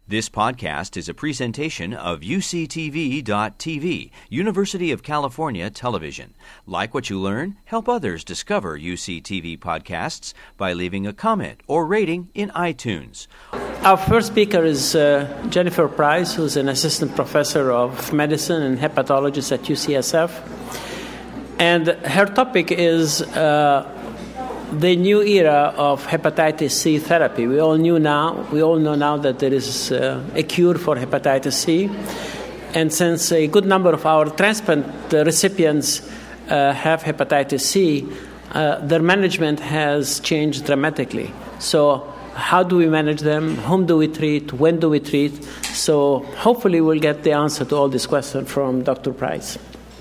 This podcast is a presentation of UCTV.tv, University of California Television. Like what you learn? Help others discover UCTV podcasts by leaving a comment or rating in iTunes. Our first speaker is Jennifer Price, who's an assistant professor of medicine and hepatologist at UCSF. And her topic is the new era of hepatitis C therapy. We all know now that there is a cure for hepatitis C. And since a good number of our transplant recipients have hepatitis C, their management has changed dramatically. So how do we manage them? Whom do we treat? When do we treat? So hopefully we'll get the answer to all these questions from Dr. Price.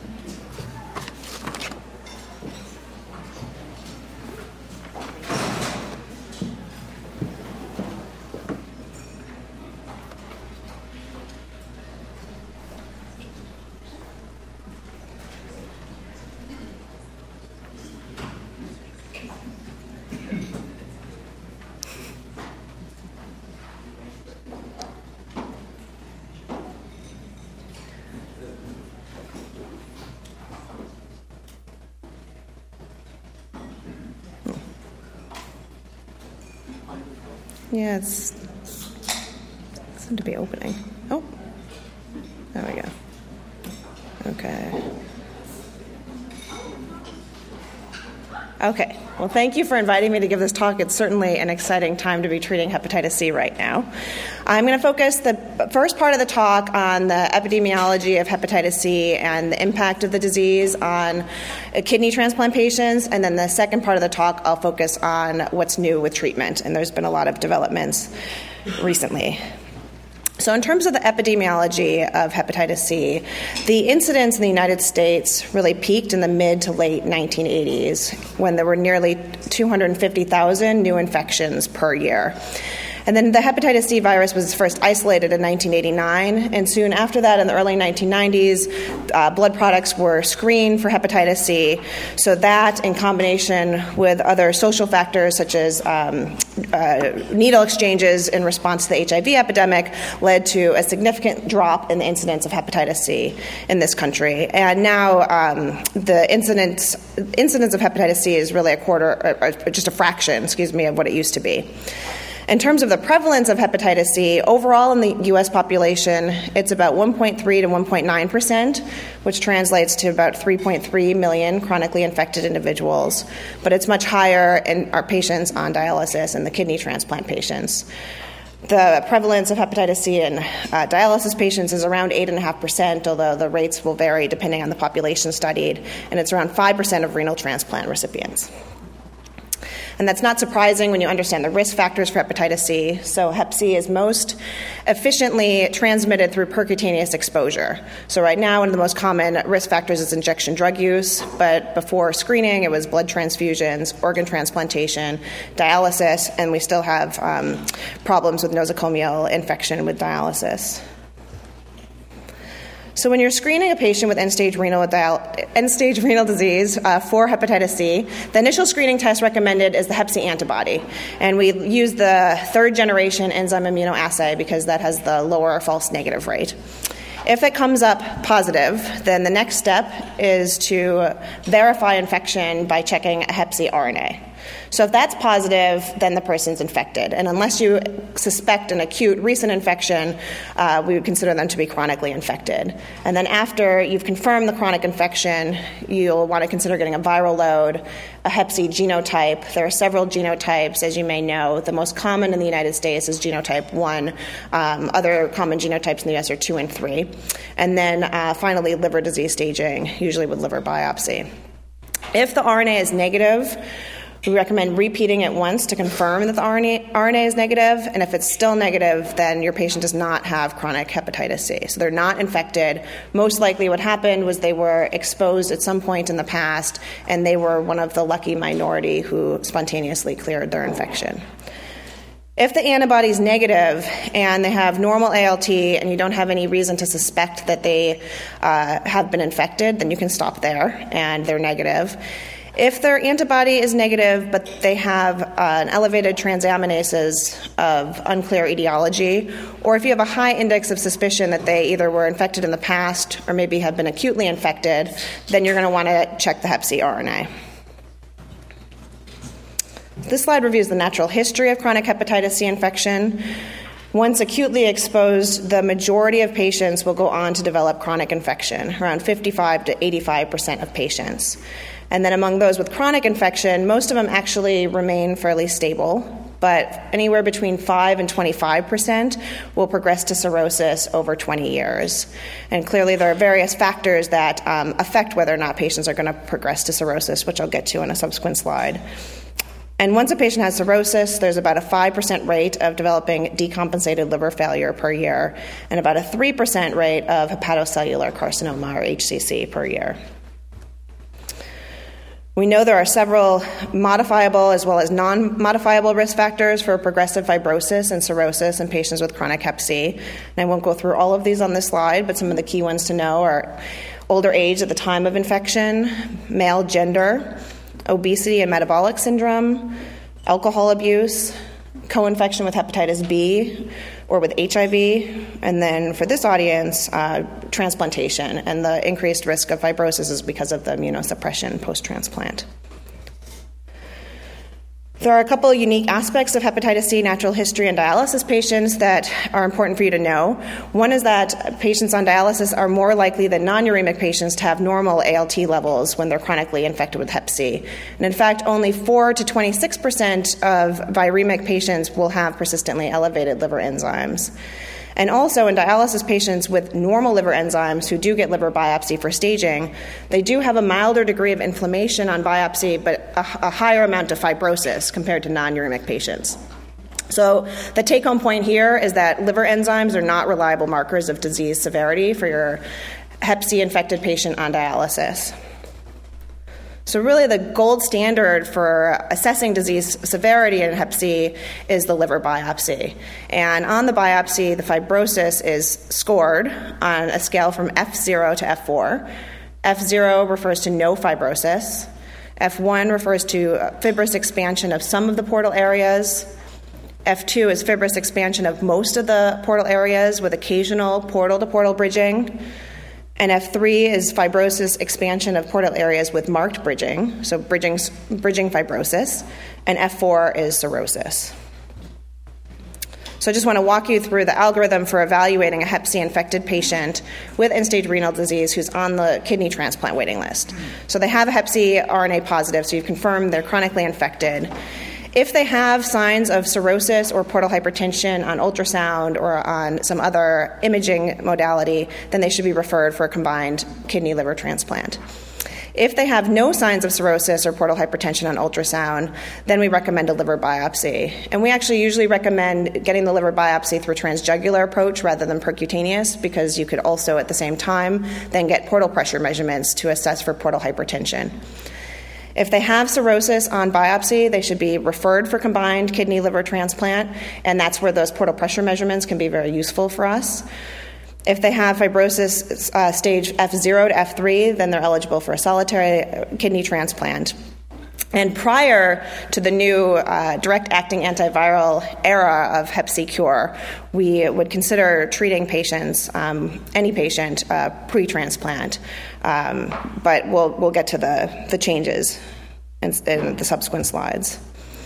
Yeah, it seemed to be opening. Oh, there we go. Okay. Well, thank you for inviting me to give this talk. It's certainly an exciting time to be treating hepatitis C right now. I'm going to focus the first part of the talk on the epidemiology of hepatitis C and the impact of the disease on kidney transplant patients. And then the second part of the talk, I'll focus on what's new with treatment. And there's been a lot of developments recently. So in terms of the epidemiology of hepatitis C, the incidence in the United States really peaked in the mid to late 1980s when there were nearly 250,000 new infections per year. And then the hepatitis C virus was first isolated in 1989, and soon after that, in the early 1990s, blood products were screened for hepatitis C. So that, in combination with other social factors such as needle exchanges in response to the HIV epidemic, led to a significant drop in the incidence of hepatitis C in this country. And now the incidence of hepatitis C is really just a fraction, of what it used to be. In terms of the prevalence of hepatitis C, overall in the U.S. population, it's about 1.3 to 1.9%, which translates to about 3.3 million chronically infected individuals. But it's much higher in our patients on dialysis and the kidney transplant patients. The prevalence of hepatitis C in dialysis patients is around 8.5%, although the rates will vary depending on the population studied, and it's around 5% of renal transplant recipients. And that's not surprising when you understand the risk factors for hepatitis C. So hep C is most efficiently transmitted through percutaneous exposure. So right now, one of the most common risk factors is injection drug use, but before screening, it was blood transfusions, organ transplantation, dialysis, and we still have problems with nosocomial infection with dialysis. So when you're screening a patient with end-stage renal disease for hepatitis C, the initial screening test recommended is the hep C antibody. And we use the third-generation enzyme immunoassay because that has the lower false negative rate. If it comes up positive, then the next step is to verify infection by checking a hep C RNA. So if that's positive, then the person's infected. And unless you suspect an acute recent infection, we would consider them to be chronically infected. And then after you've confirmed the chronic infection, you'll want to consider getting a viral load, a hep C genotype. There are several genotypes, as you may know. The most common in the United States is genotype 1. Other common genotypes in the U.S. are 2 and 3. And then finally, liver disease staging, usually with liver biopsy. If the RNA is negative, we recommend repeating it once to confirm that the RNA is negative, and if it's still negative, then your patient does not have chronic hepatitis C. So they're not infected. Most likely what happened was they were exposed at some point in the past, and they were one of the lucky minority who spontaneously cleared their infection. If the antibody is negative and they have normal ALT and you don't have any reason to suspect that they have been infected, then you can stop there and they're negative. If their antibody is negative, but they have an elevated transaminases of unclear etiology, or if you have a high index of suspicion that they either were infected in the past or maybe have been acutely infected, then you're going to want to check the hep C RNA. This slide reviews the natural history of chronic hepatitis C infection. Once acutely exposed, the majority of patients will go on to develop chronic infection, around 55 to 85% of patients. And then among those with chronic infection, most of them actually remain fairly stable, but anywhere between 5 and 25% will progress to cirrhosis over 20 years. And clearly there are various factors that affect whether or not patients are going to progress to cirrhosis, which I'll get to in a subsequent slide. And once a patient has cirrhosis, there's about a 5% rate of developing decompensated liver failure per year, and about a 3% rate of hepatocellular carcinoma, or HCC, per year. We know there are several modifiable as well as non-modifiable risk factors for progressive fibrosis and cirrhosis in patients with chronic hep C. And I won't go through all of these on this slide, but some of the key ones to know are older age at the time of infection, male gender, obesity and metabolic syndrome, alcohol abuse, co-infection with hepatitis B or with HIV, and then for this audience, transplantation, and the increased risk of fibrosis is because of the immunosuppression post-transplant. There are a couple of unique aspects of hepatitis C natural history in dialysis patients that are important for you to know. One is that patients on dialysis are more likely than non-uremic patients to have normal ALT levels when they're chronically infected with hep C. And in fact, only 4 to 26% of viremic patients will have persistently elevated liver enzymes. And also in dialysis patients with normal liver enzymes who do get liver biopsy for staging, they do have a milder degree of inflammation on biopsy, but a higher amount of fibrosis compared to non-uremic patients. So the take-home point here is that liver enzymes are not reliable markers of disease severity for your hep C infected patient on dialysis. So really the gold standard for assessing disease severity in hep C is the liver biopsy. And on the biopsy, the fibrosis is scored on a scale from F0 to F4. F0 refers to no fibrosis. F1 refers to fibrous expansion of some of the portal areas. F2 is fibrous expansion of most of the portal areas with occasional portal-to-portal bridging. And F3 is fibrosis expansion of portal areas with marked bridging, so bridging fibrosis. And F4 is cirrhosis. So I just want to walk you through the algorithm for evaluating a hep C infected patient with end-stage renal disease who's on the kidney transplant waiting list. So they have a hep C RNA positive, so you've confirmed they're chronically infected. If they have signs of cirrhosis or portal hypertension on ultrasound or on some other imaging modality, then they should be referred for a combined kidney-liver transplant. If they have no signs of cirrhosis or portal hypertension on ultrasound, then we recommend a liver biopsy. And we actually usually recommend getting the liver biopsy through a transjugular approach rather than percutaneous, because you could also at the same time then get portal pressure measurements to assess for portal hypertension. If they have cirrhosis on biopsy, they should be referred for combined kidney-liver transplant, and that's where those portal pressure measurements can be very useful for us. If they have fibrosis stage F0 to F3, then they're eligible for a solitary kidney transplant. And prior to the new direct-acting antiviral era of hep C cure, we would consider treating patients, any patient, pre-transplant. But we'll get to the changes in the subsequent slides.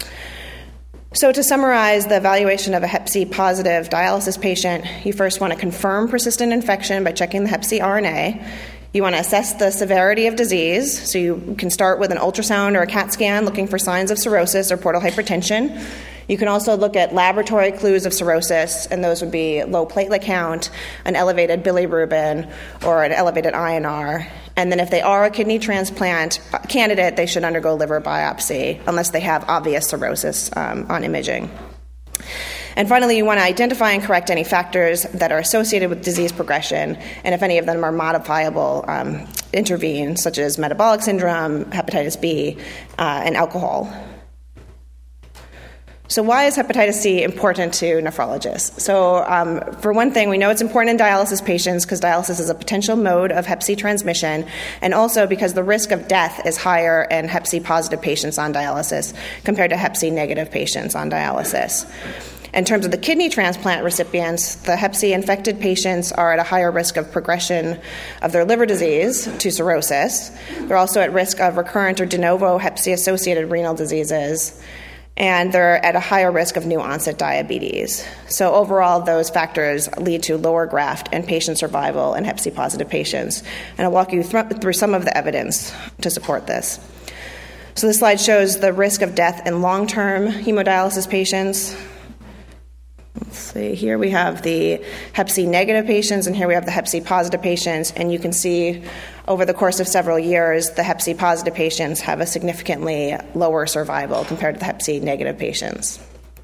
So to summarize the evaluation of a hep C positive dialysis patient, you first want to confirm persistent infection by checking the hep C RNA. You want to assess the severity of disease, so you can start with an ultrasound or a CAT scan looking for signs of cirrhosis or portal hypertension. You can also look at laboratory clues of cirrhosis, and those would be low platelet count, an elevated bilirubin, or an elevated INR. And then if they are a kidney transplant candidate, they should undergo liver biopsy, unless they have obvious cirrhosis on imaging. And finally, you want to identify and correct any factors that are associated with disease progression, and if any of them are modifiable, intervene, such as metabolic syndrome, hepatitis B, and alcohol. So why is hepatitis C important to nephrologists? So for one thing, we know it's important in dialysis patients because dialysis is a potential mode of hep C transmission, and also because the risk of death is higher in hep C positive patients on dialysis compared to hep C negative patients on dialysis. In terms of the kidney transplant recipients, the hep C infected patients are at a higher risk of progression of their liver disease to cirrhosis. They're also at risk of recurrent or de novo hep C associated renal diseases, and they're at a higher risk of new onset diabetes. So overall, those factors lead to lower graft and patient survival in hep C positive patients. And I'll walk you through some of the evidence to support this. So this slide shows the risk of death in long-term hemodialysis patients. Let's see, here we have the hep C negative patients, and here we have the hep C positive patients, and you can see over the course of several years, the hep C positive patients have a significantly lower survival compared to the hep C negative patients.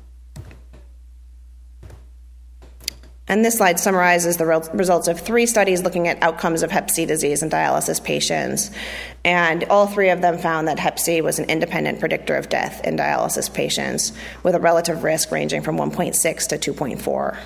And this slide summarizes the results of 3 studies looking at outcomes of hep C disease in dialysis patients. And all 3 of them found that hep C was an independent predictor of death in dialysis patients with a relative risk ranging from 1.6 to 2.4.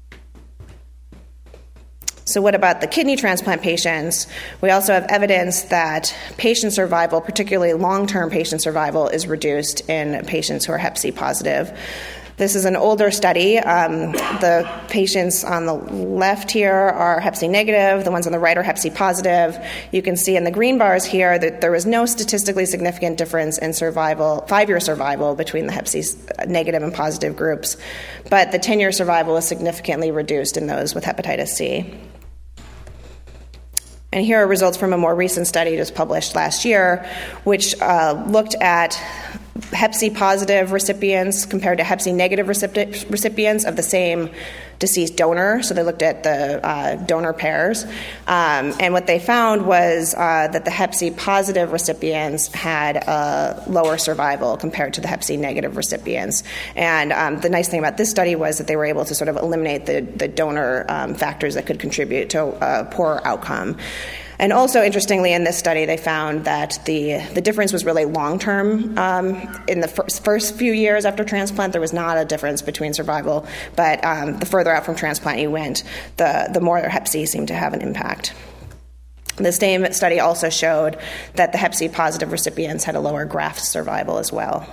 So what about the kidney transplant patients? We also have evidence that patient survival, particularly long-term patient survival, is reduced in patients who are hep C positive. This is an older study. The patients on the left here are hep C negative. The ones on the right are hep C positive. You can see in the green bars here that there was no statistically significant difference in survival, 5-year survival between the hep C negative and positive groups, but the 10-year survival is significantly reduced in those with hepatitis C. And here are results from a more recent study just published last year, which looked at hep C positive recipients compared to hep C negative recipients of the same deceased donor. So they looked at the donor pairs. And what they found was that the hep C positive recipients had lower survival compared to the hep C negative recipients. And the nice thing about this study was that they were able to sort of eliminate the donor factors that could contribute to a poorer outcome. And also, interestingly, in this study, they found that the difference was really long-term. In the first few years after transplant, there was not a difference between survival, but the further out from transplant you went, the more hep C seemed to have an impact. The same study also showed that the hep C positive recipients had a lower graft survival as well.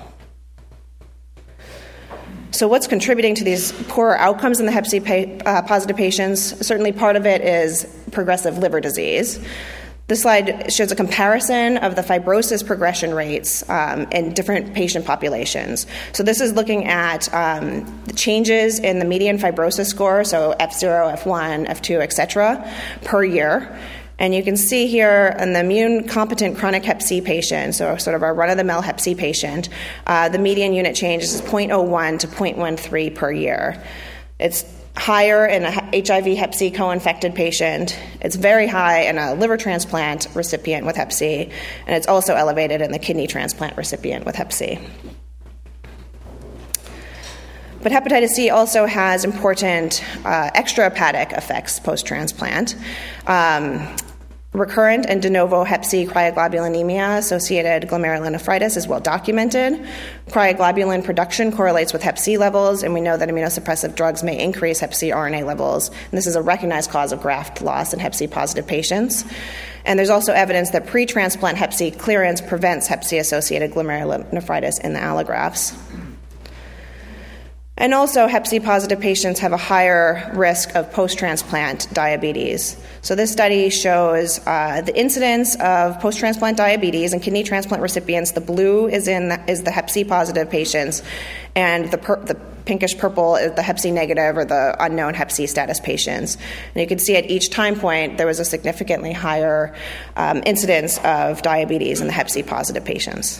So what's contributing to these poorer outcomes in the hep C positive patients? Certainly part of it is progressive liver disease. This slide shows a comparison of the fibrosis progression rates in different patient populations. So this is looking at the changes in the median fibrosis score, so F0, F1, F2, etc., per year. And you can see here in the immune-competent chronic hep C patient, so sort of our run-of-the-mill hep C patient, the median unit change is 0.01 to 0.13 per year. It's higher in a HIV hep C co-infected patient. It's very high in a liver transplant recipient with hep C, and it's also elevated in the kidney transplant recipient with hep C. But hepatitis C also has important extrahepatic effects post-transplant. Recurrent and de novo hep C cryoglobulinemia-associated glomerulonephritis is well documented. Cryoglobulin production correlates with hep C levels, and we know that immunosuppressive drugs may increase hep C RNA levels. And this is a recognized cause of graft loss in hep C positive patients. And there's also evidence that pre-transplant hep C clearance prevents hep C-associated glomerulonephritis in the allografts. And also, hep C positive patients have a higher risk of post-transplant diabetes. So this study shows the incidence of post-transplant diabetes in kidney transplant recipients. The blue is the hep C positive patients, and the pinkish purple is the hep C negative or the unknown hep C status patients. And you can see at each time point there was a significantly higher incidence of diabetes in the hep C positive patients.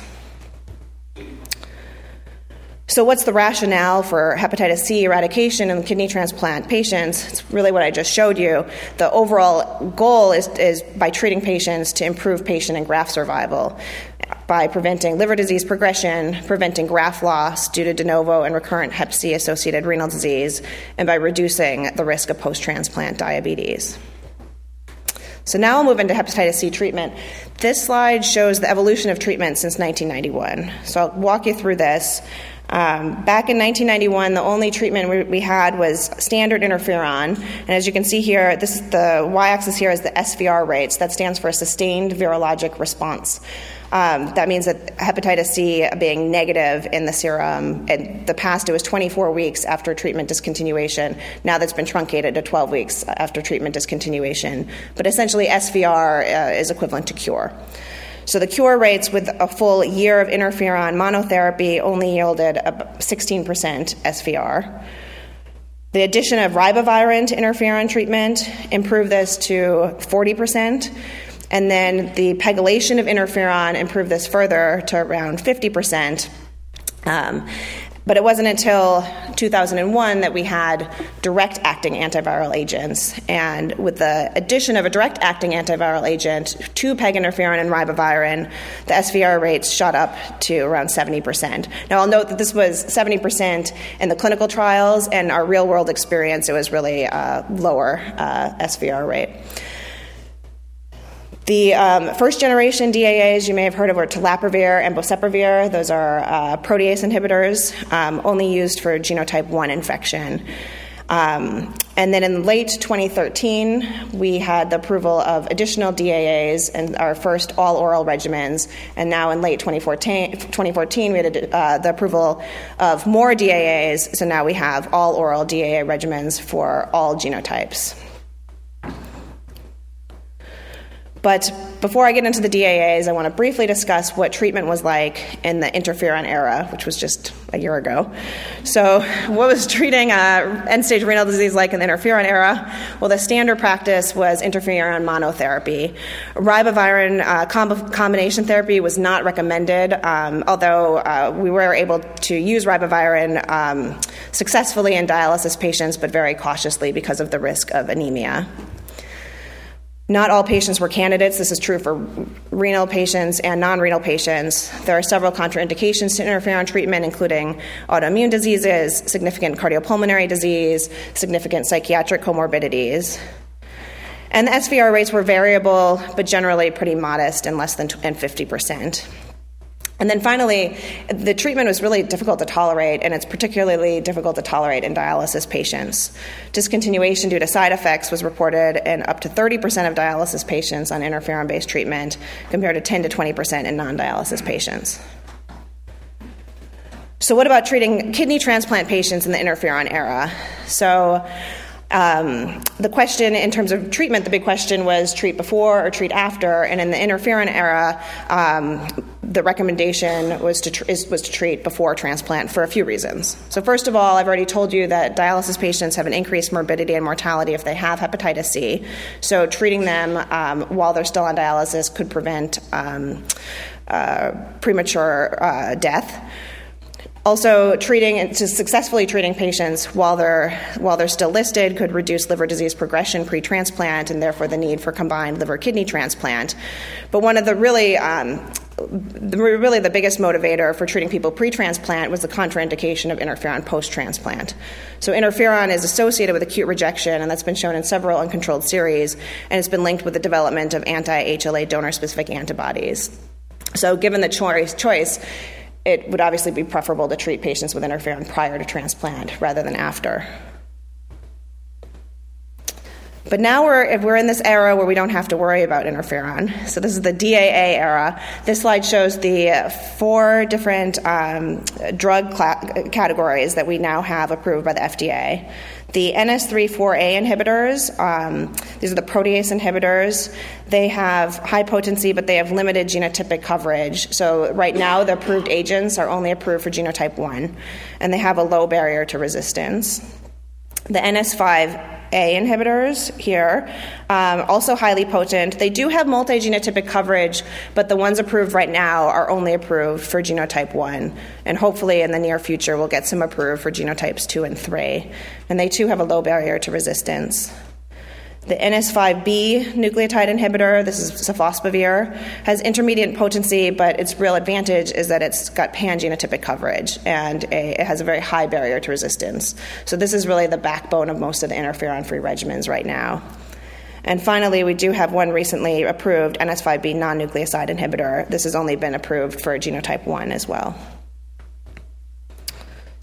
So what's the rationale for hepatitis C eradication in kidney transplant patients? It's really what I just showed you. The overall goal is by treating patients to improve patient and graft survival by preventing liver disease progression, preventing graft loss due to de novo and recurrent hep C-associated renal disease, and by reducing the risk of post-transplant diabetes. So now I'll move into hepatitis C treatment. This slide shows the evolution of treatment since 1991. So I'll walk you through this. Back in 1991, the only treatment we had was standard interferon. And as you can see here, the y-axis here is the SVR rates. That stands for sustained virologic response. That means that hepatitis C being negative in the serum, in the past it was 24 weeks after treatment discontinuation. Now that's been truncated to 12 weeks after treatment discontinuation. But essentially SVR is equivalent to cure. So the cure rates with a full year of interferon monotherapy only yielded 16% SVR. The addition of ribavirin to interferon treatment improved this to 40%. And then the pegylation of interferon improved this further to around 50%. But it wasn't until 2001 that we had direct-acting antiviral agents. And with the addition of a direct-acting antiviral agent to peg interferon and ribavirin, the SVR rates shot up to around 70%. Now, I'll note that this was 70% in the clinical trials, and our real-world experience, it was really a lower SVR rate. The first-generation DAAs you may have heard of were telaprevir and boceprevir. Those are protease inhibitors, only used for genotype 1 infection. And then in late 2013, we had the approval of additional DAAs and our first all-oral regimens. And now in late 2014 we had the approval of more DAAs. So now we have all-oral DAA regimens for all genotypes. But before I get into the DAAs, I want to briefly discuss what treatment was like in the interferon era, which was just a year ago. So what was treating end-stage renal disease like in the interferon era? Well, the standard practice was interferon monotherapy. Ribavirin combination therapy was not recommended, although we were able to use ribavirin successfully in dialysis patients, but very cautiously because of the risk of anemia. Not all patients were candidates. This is true for renal patients and non-renal patients. There are several contraindications to interferon treatment, including autoimmune diseases, significant cardiopulmonary disease, significant psychiatric comorbidities. And the SVR rates were variable, but generally pretty modest and less than 50%. And then finally, the treatment was really difficult to tolerate, and it's particularly difficult to tolerate in dialysis patients. Discontinuation due to side effects was reported in up to 30% of dialysis patients on interferon-based treatment, compared to 10 to 20% in non-dialysis patients. So what about treating kidney transplant patients in the interferon era? So the question in terms of treatment, the big question was treat before or treat after. And in the interferon era, the recommendation was to treat before transplant for a few reasons. So first of all, I've already told you that dialysis patients have an increased morbidity and mortality if they have hepatitis C. So treating them while they're still on dialysis could prevent premature death. Also, successfully treating patients while they're still listed could reduce liver disease progression pre-transplant and therefore the need for combined liver-kidney transplant. But one of the really the biggest motivator for treating people pre-transplant was the contraindication of interferon post-transplant. So interferon is associated with acute rejection, and that's been shown in several uncontrolled series, and it's been linked with the development of anti-HLA donor-specific antibodies. So given the choice, it would obviously be preferable to treat patients with interferon prior to transplant rather than after. But now we're in this era where we don't have to worry about interferon. So this is the DAA era. This slide shows the 4 different drug categories that we now have approved by the FDA. The NS3-4A inhibitors, these are the protease inhibitors. They have high potency, but they have limited genotypic coverage. So right now, the approved agents are only approved for genotype 1, and they have a low barrier to resistance. The NS5A inhibitors here, also highly potent. They do have multi-genotypic coverage, but the ones approved right now are only approved for genotype 1. And hopefully in the near future, we'll get some approved for genotypes 2 and 3. And they too have a low barrier to resistance. The NS5B nucleotide inhibitor, this is sofosbuvir, has intermediate potency, but its real advantage is that it's got pan-genotypic coverage, and it has a very high barrier to resistance. So this is really the backbone of most of the interferon-free regimens right now. And finally, we do have one recently approved NS5B non-nucleoside inhibitor. This has only been approved for genotype 1 as well.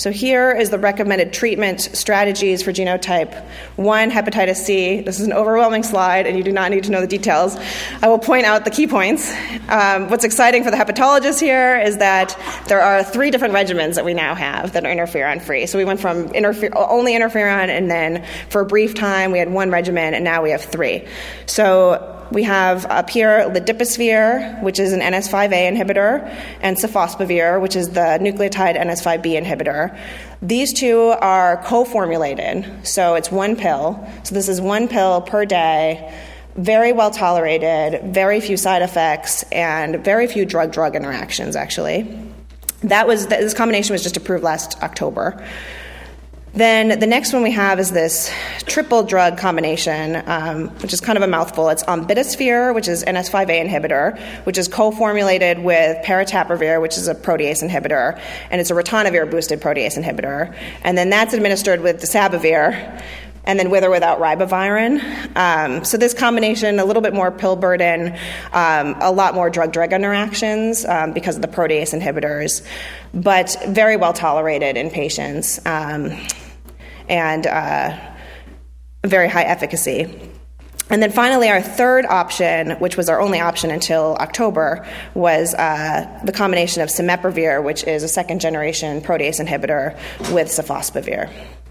So here is the recommended treatment strategies for genotype 1 hepatitis C. This is an overwhelming slide, and you do not need to know the details. I will point out the key points. What's exciting for the hepatologists here is that there are 3 different regimens that we now have that are interferon-free. So we went from only interferon, and then for a brief time we had 1 regimen, and now we have 3. So we have up here Ladipasvir, which is an NS5A inhibitor, and Sofosbuvir, which is the nucleotide NS5B inhibitor. These 2 are co-formulated, so it's 1 pill. So this is 1 pill per day, very well tolerated, very few side effects, and very few drug-drug interactions, actually. This combination was just approved last October. Then the next one we have is this triple drug combination, which is kind of a mouthful. It's Ombidasvir, which is NS5A inhibitor, which is co-formulated with Paritaprevir, which is a protease inhibitor, and it's a ritonavir-boosted protease inhibitor. And then that's administered with Dasabivir, and then with or without ribavirin. So this combination, a little bit more pill burden, a lot more drug-drug interactions because of the protease inhibitors, but very well tolerated in patients, and very high efficacy. And then finally, our third option, which was our only option until October, was the combination of Cimeprevir, which is a second-generation protease inhibitor, with Sofosbuvir.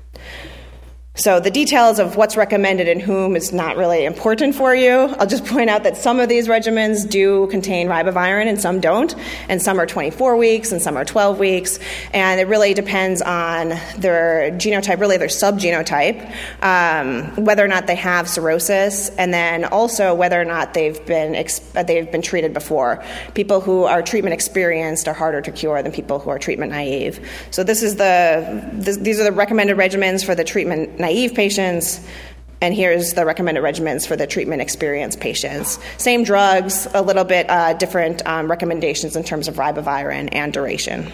So the details of what's recommended in whom is not really important for you. I'll just point out that some of these regimens do contain ribavirin and some don't, and some are 24 weeks and some are 12 weeks, and it really depends on their genotype, really their subgenotype, whether or not they have cirrhosis, and then also whether or not they've been treated before. People who are treatment experienced are harder to cure than people who are treatment naive. So these are the recommended regimens for the treatment naive patients, and here's the recommended regimens for the treatment experienced patients. Same drugs, a little bit different recommendations in terms of ribavirin and duration.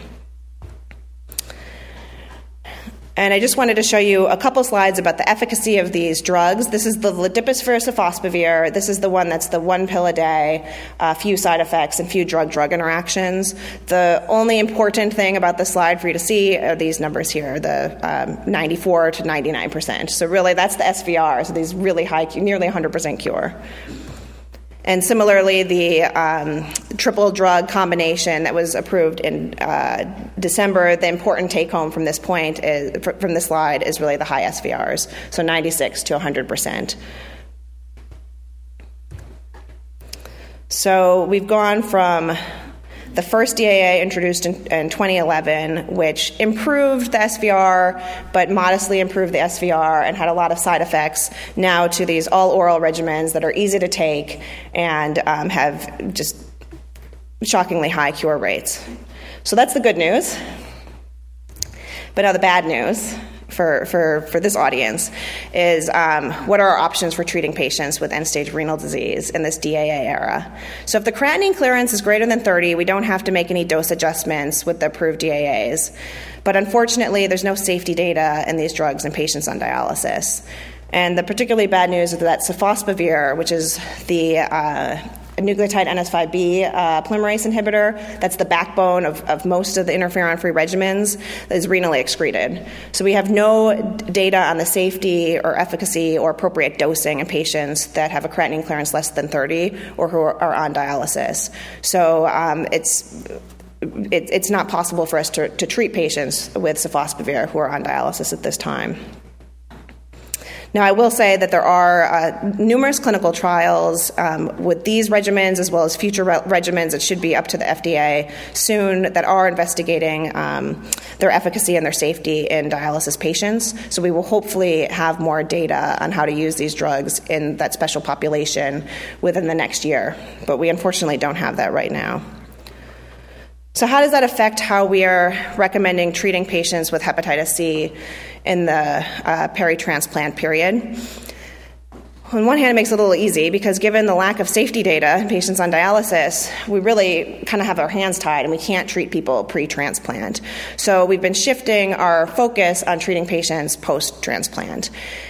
And I just wanted to show you a couple slides about the efficacy of these drugs. This is the Ladipasvir Sofosbuvir. This is the one that's the 1 pill a day, few side effects, and few drug-drug interactions. The only important thing about this slide for you to see are these numbers here, the 94 to 99%. So really, that's the SVR, so these really high, nearly 100% cure. And similarly, the triple drug combination that was approved in December, the important take-home from this point, from this slide, is really the high SVRs, so 96 to 100%. So we've gone from the first DAA introduced in 2011, which improved the SVR, but modestly improved the SVR and had a lot of side effects, now to these all-oral regimens that are easy to take and have just shockingly high cure rates. So that's the good news. But now the bad news for this audience is what are our options for treating patients with end-stage renal disease in this DAA era. So if the creatinine clearance is greater than 30, we don't have to make any dose adjustments with the approved DAAs. But unfortunately, there's no safety data in these drugs in patients on dialysis. And the particularly bad news is that Sofosbuvir, which is the nucleotide NS5B polymerase inhibitor, that's the backbone of most of the interferon-free regimens, is renally excreted. So we have no data on the safety or efficacy or appropriate dosing in patients that have a creatinine clearance less than 30 or who are on dialysis. So it's not possible for us to treat patients with Sofosbuvir who are on dialysis at this time. Now, I will say that there are numerous clinical trials with these regimens as well as future regimens that should be up to the FDA soon that are investigating their efficacy and their safety in dialysis patients. So we will hopefully have more data on how to use these drugs in that special population within the next year. But we unfortunately don't have that right now. So how does that affect how we are recommending treating patients with hepatitis C in the peri-transplant period? On one hand, it makes it a little easy because given the lack of safety data in patients on dialysis, we really kind of have our hands tied and we can't treat people pre-transplant. So we've been shifting our focus on treating patients post-transplant.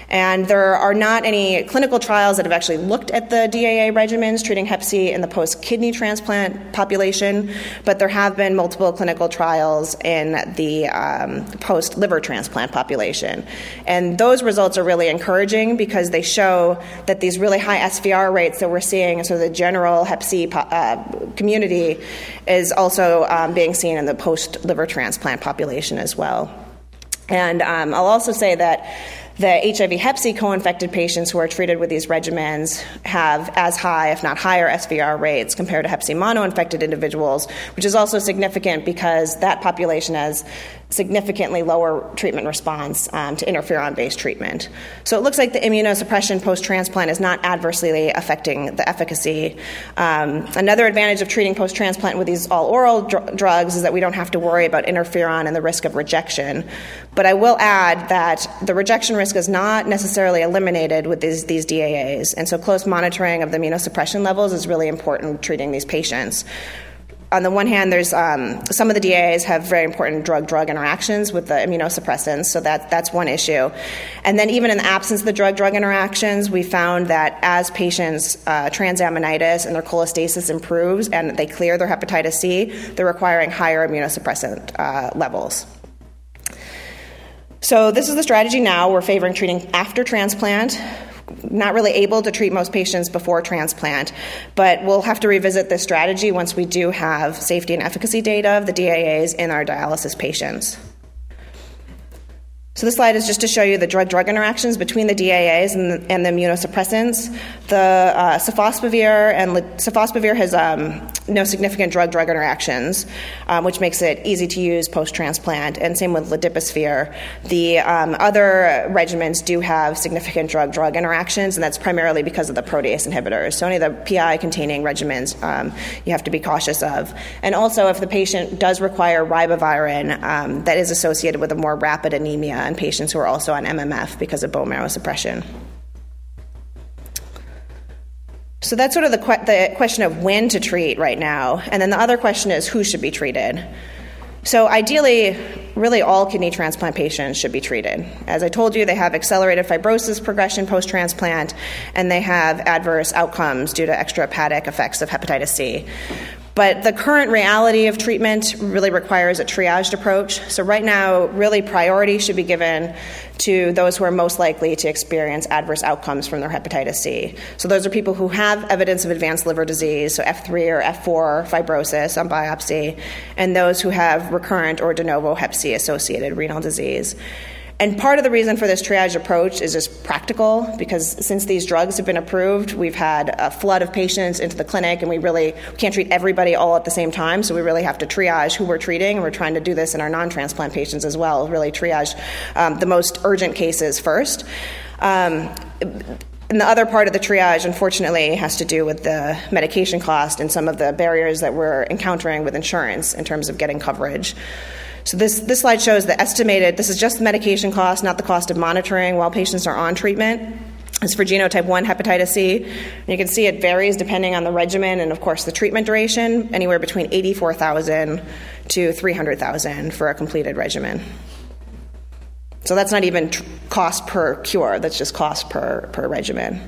And there are not any clinical trials that have actually looked at the DAA regimens treating hep C in the post-kidney transplant population, but there have been multiple clinical trials in the post-liver transplant population. And those results are really encouraging because they show that these really high SVR rates that we're seeing in sort of the general hep C community is also being seen in the post-liver transplant population as well. And I'll also say that the HIV hep C co-infected patients who are treated with these regimens have as high, if not higher, SVR rates compared to hep C mono-infected individuals, which is also significant because that population has significantly lower treatment response to interferon-based treatment. So it looks like the immunosuppression post-transplant is not adversely affecting the efficacy. Another advantage of treating post-transplant with these all-oral drugs is that we don't have to worry about interferon and the risk of rejection. But I will add that the rejection risk is not necessarily eliminated with these DAAs, and so close monitoring of the immunosuppression levels is really important in treating these patients. On the one hand, there's some of the DAAs have very important drug-drug interactions with the immunosuppressants, so that's one issue. And then even in the absence of the drug-drug interactions, we found that as patients' transaminitis and their cholestasis improves and they clear their hepatitis C, they're requiring higher immunosuppressant levels. So this is the strategy now. We're favoring treating after transplant. Not really able to treat most patients before transplant, but we'll have to revisit this strategy once we do have safety and efficacy data of the DAAs in our dialysis patients. So this slide is just to show you the drug-drug interactions between the DAAs and the immunosuppressants. The sofosbuvir has no significant drug-drug interactions, which makes it easy to use post-transplant, and same with ladipasvir. The other regimens do have significant drug-drug interactions, and that's primarily because of the protease inhibitors. So any of the PI-containing regimens you have to be cautious of. And also, if the patient does require ribavirin, that is associated with a more rapid anemia in patients who are also on MMF because of bone marrow suppression. So that's sort of the question of when to treat right now. And then the other question is who should be treated. So ideally, really all kidney transplant patients should be treated. As I told you, they have accelerated fibrosis progression post-transplant, and they have adverse outcomes due to extrahepatic effects of hepatitis C. But the current reality of treatment really requires a triaged approach. So right now, really priority should be given to those who are most likely to experience adverse outcomes from their hepatitis C. So those are people who have evidence of advanced liver disease, so F3 or F4 fibrosis on biopsy, and those who have recurrent or de novo hep C associated renal disease. And part of the reason for this triage approach is just practical, because since these drugs have been approved, we've had a flood of patients into the clinic, and we can't treat everybody all at the same time, so we really have to triage who we're treating, and we're trying to do this in our non-transplant patients as well, really triage the most urgent cases first. And the other part of the triage, unfortunately, has to do with the medication cost and some of the barriers that we're encountering with insurance in terms of getting coverage. So this slide shows the estimated, this is just the medication cost, not the cost of monitoring while patients are on treatment. It's for genotype 1 hepatitis C. And you can see it varies depending on the regimen and, of course, the treatment duration, anywhere between $84,000 to $300,000 for a completed regimen. So that's not even cost per cure, that's just cost per regimen.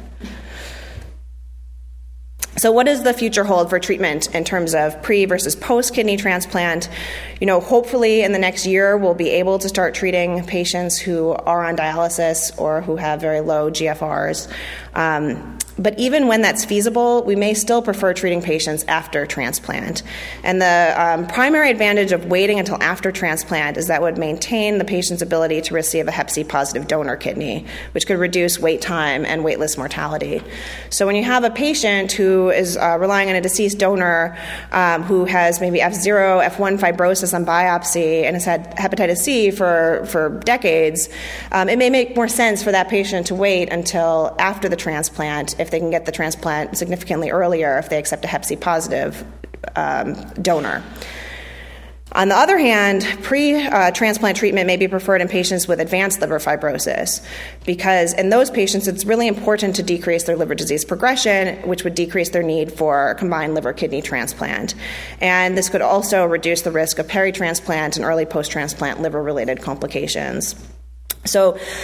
So what does the future hold for treatment in terms of pre versus post kidney transplant? Hopefully in the next year we'll be able to start treating patients who are on dialysis or who have very low GFRs. But even when that's feasible, we may still prefer treating patients after transplant. And the primary advantage of waiting until after transplant is that would maintain the patient's ability to receive a hep C positive donor kidney, which could reduce wait time and waitlist mortality. So when you have a patient who is relying on a deceased donor who has maybe F0, F1 fibrosis on biopsy and has had hepatitis C for decades, it may make more sense for that patient to wait until after the transplant if they can get the transplant significantly earlier if they accept a hep C positive donor. On the other hand, pre-transplant treatment may be preferred in patients with advanced liver fibrosis because in those patients it's really important to decrease their liver disease progression, which would decrease their need for combined liver-kidney transplant. And this could also reduce the risk of peri-transplant and early post-transplant liver-related complications. So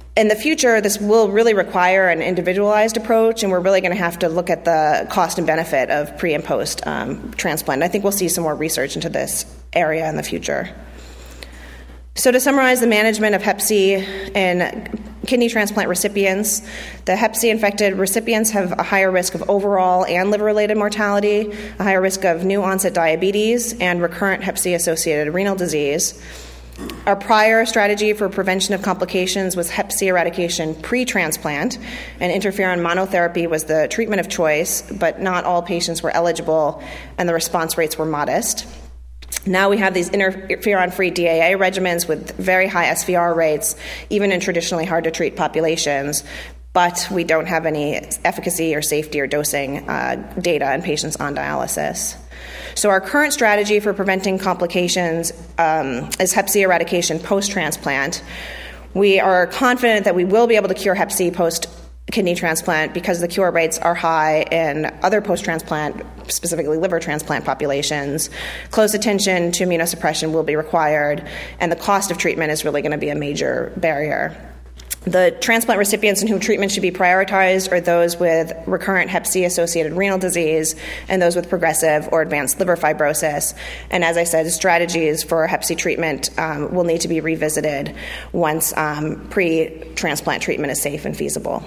In the future, this will really require an individualized approach, and we're really going to have to look at the cost and benefit of pre- and post-transplant. I think we'll see some more research into this area in the future. So to summarize the management of Hep C in kidney transplant recipients, the Hep C infected recipients have a higher risk of overall and liver-related mortality, a higher risk of new-onset diabetes, and recurrent Hep C-associated renal disease. Our prior strategy for prevention of complications was Hep C eradication pre-transplant, and interferon monotherapy was the treatment of choice, but not all patients were eligible, and the response rates were modest. Now we have these interferon-free DAA regimens with very high SVR rates, even in traditionally hard-to-treat populations, but we don't have any efficacy or safety or dosing data in patients on dialysis. So our current strategy for preventing complications is Hep C eradication post-transplant. We are confident that we will be able to cure Hep C post-kidney transplant because the cure rates are high in other post-transplant, specifically liver transplant populations. Close attention to immunosuppression will be required, and the cost of treatment is really going to be a major barrier. The transplant recipients in whom treatment should be prioritized are those with recurrent Hep C-associated renal disease and those with progressive or advanced liver fibrosis. And as I said, strategies for Hep C treatment will need to be revisited once pre-transplant treatment is safe and feasible.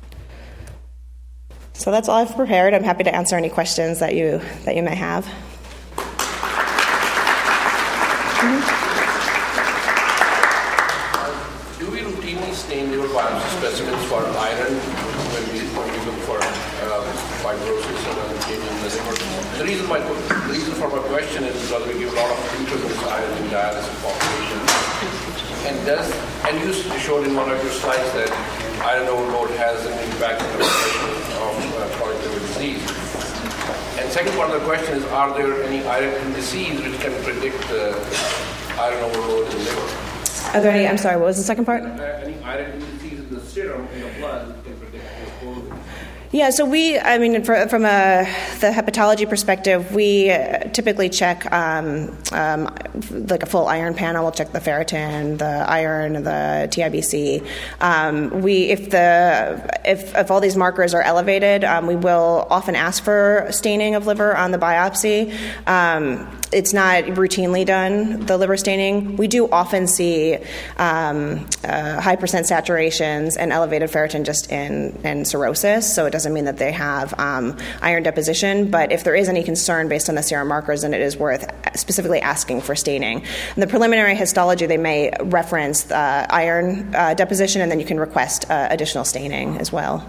So that's all I've prepared. I'm happy to answer any questions that you may have. Specimens for iron when we look for fibrosis and in the liver. The reason for my question is because we give a lot of intravenous iron in dialysis population. And you showed in one of your slides that iron overload has an impact on the progression of chronic liver disease. And second part of the question is, are there any iron indices which can predict iron overload in the liver? Are there any, I'm sorry, what was the second part? Any iron indices in the serum in the blood can predict overload? Yeah, so from the hepatology perspective, we typically check like a full iron panel. We'll check the ferritin, the iron, the TIBC. If all these markers are elevated, we will often ask for staining of liver on the biopsy. It's not routinely done, the liver staining. We do often see high percent saturations and elevated ferritin just in cirrhosis, so it doesn't mean that they have iron deposition, but if there is any concern based on the serum markers, then it is worth specifically asking for staining. In the preliminary histology, they may reference iron deposition, and then you can request additional staining as well.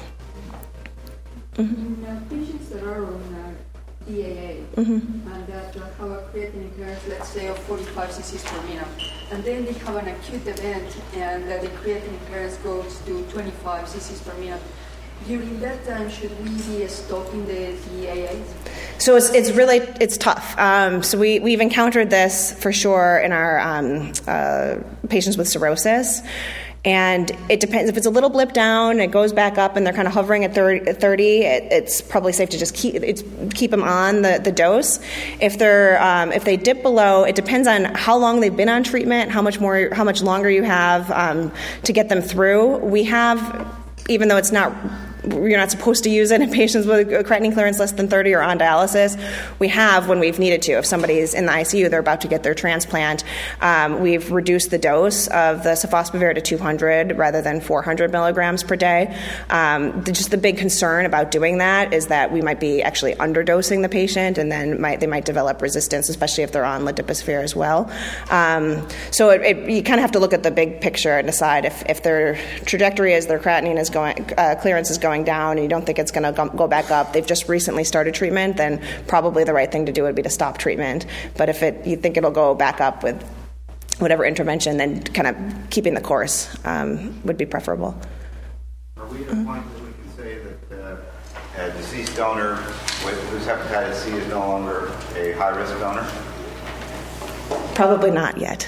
Mm-hmm. In patients that are on DAA and that have a creatinine clearance, let's say, of 45 cc's per minute, and then they have an acute event and the creatinine clearance goes to 25 cc's per minute, during that time, should we be stopping the DAAs? So it's tough. So we've encountered this for sure in our patients with cirrhosis. And it depends. If it's a little blip down, it goes back up, and they're kind of hovering at 30, it's probably safe to just keep them on the dose. If they dip below, it depends on how long they've been on treatment, how much longer you have to get them through. We have, even though you're not supposed to use it in patients with a creatinine clearance less than 30 or on dialysis, we have when we've needed to. If somebody's in the ICU, they're about to get their transplant, we've reduced the dose of the sofosbuvir to 200 rather than 400 milligrams per day. Just the big concern about doing that is that we might be actually underdosing the patient, and then they might develop resistance, especially if they're on ladipasvir as well. So you kind of have to look at the big picture and decide if their trajectory is their creatinine is clearance is going down, and you don't think it's going to go back up, they've just recently started treatment, then probably the right thing to do would be to stop treatment. But if you think it'll go back up with whatever intervention, then kind of keeping the course would be preferable. Are we at a point that we can say that a deceased donor whose hepatitis C is no longer a high-risk donor? Probably not yet.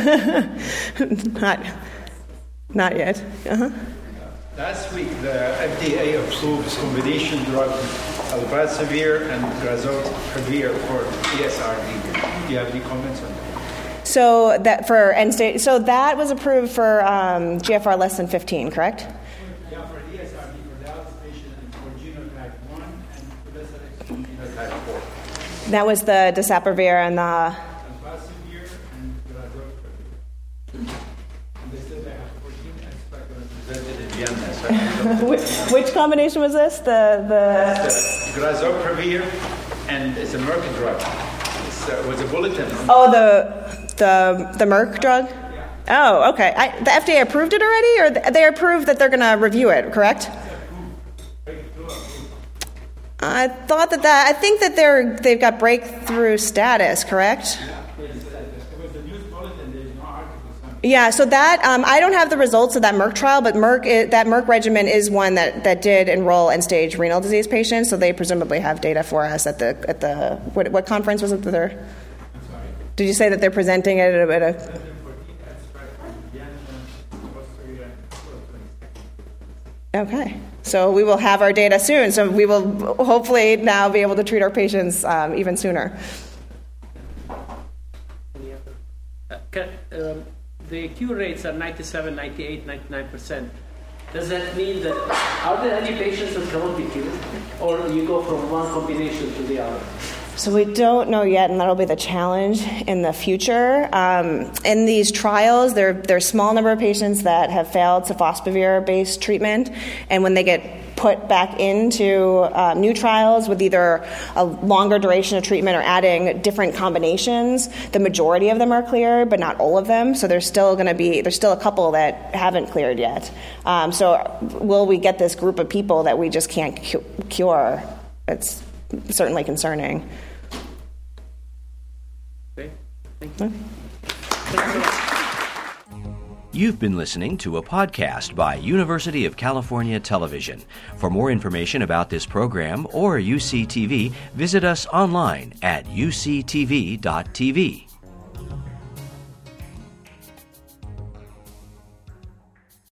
Not yet. Uh-huh. Last week, the FDA approved combination drug alprazivir and grazoprevir for ESRD. Do you have any comments on that? So that for end stage, so that was approved for GFR less than 15, correct? Yeah, for ESRD, for dialysis patient, and for genotype 1, and for this genotype 4. That was the Dasaprovir and the... Vasivir and Grazoprovir. And they said they have 14 experts presented in Vienna. Which combination was this? The Grazoprovir, and it's a Merck drug. It was a bulletin. Oh, the Merck drug? Yeah. Oh, okay. The FDA approved it already, or they approved that they're going to review it, correct? I thought I think that they've got breakthrough status, correct? It was a news bulletin. There's no articles. Yeah, so that I don't have the results of that Merck trial, but that Merck regimen is one that did enroll end-stage renal disease patients, so they presumably have data for us at the what conference was it that they're? I'm sorry. Did you say that they're presenting it at a? 14 experts in Vienna, Austria, and Okay, so we will have our data soon. So we will hopefully now be able to treat our patients even sooner. The cure rates are 97, 98, 99%. Does that mean that, are there any patients that cannot be cured? Or you go from one combination to the other? So we don't know yet, and that'll be the challenge in the future. In these trials, there's a small number of patients that have failed sofosbuvir-based treatment, and when they get put back into new trials with either a longer duration of treatment or adding different combinations, the majority of them are cleared, but not all of them. So there's still a couple that haven't cleared yet. So will we get this group of people that we just can't cure? It's certainly concerning. Okay. Thank you. You've been listening to a podcast by University of California Television. For more information about this program or UCTV, visit us online at uctv.tv.